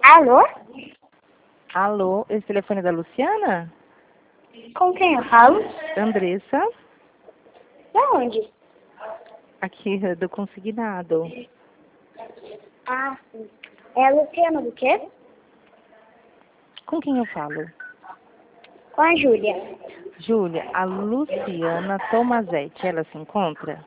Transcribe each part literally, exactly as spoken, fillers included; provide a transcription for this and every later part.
Alô? Alô, esse telefone é da Luciana? Com quem eu falo? Andressa, Da onde? aqui do Consignado. Ah, sim. É a Luciana do quê? Com quem eu falo? Com a Júlia. Júlia, a Luciana Tomazetti, ela se encontra?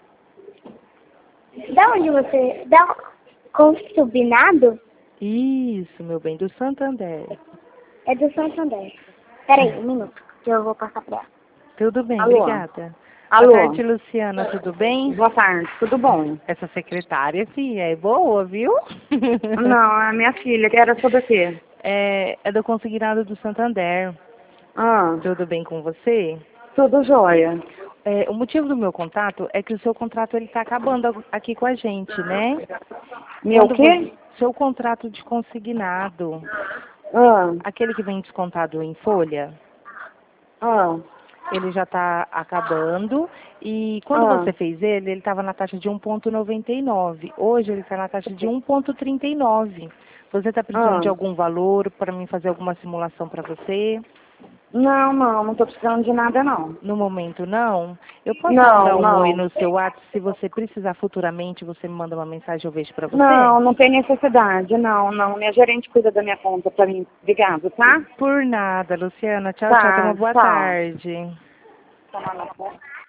Da onde você... Da... Consignado? Isso, meu bem, do Santander. É do Santander. Peraí, um minuto, que eu vou passar pra ela. Tudo bem, Alô? obrigada. Alô? Boa tarde, Luciana, tudo bem? Boa tarde, tudo bom? Essa secretária, filha, é boa, viu? Não, a minha filha, que era sobre o quê? É, é do Consignado do Santander. Ah, Tudo bem com você? tudo jóia. É, o motivo do meu contato é que o seu contrato ele está acabando aqui com a gente, né? Meu Quando quê? você- seu contrato de consignado, Ah, aquele que vem descontado em folha, ah, ele já está acabando e quando ah. você fez ele, ele estava na taxa de um vírgula noventa e nove. Hoje ele está na taxa de um vírgula trinta e nove. Você está precisando Ah. de algum valor para mim fazer alguma simulação para você? Não, não, não tô precisando de nada, não. No momento não. Eu posso mandar Não, um oi não. no seu WhatsApp, se você precisar futuramente, você me manda uma mensagem, eu vejo para você? Não, não tem necessidade, não, não. Minha gerente cuida da minha conta pra mim. Obrigado, tá? Por nada, Luciana. Tchau, tchau. Tenha Tá, uma boa tchau. tarde. Tomar no cu.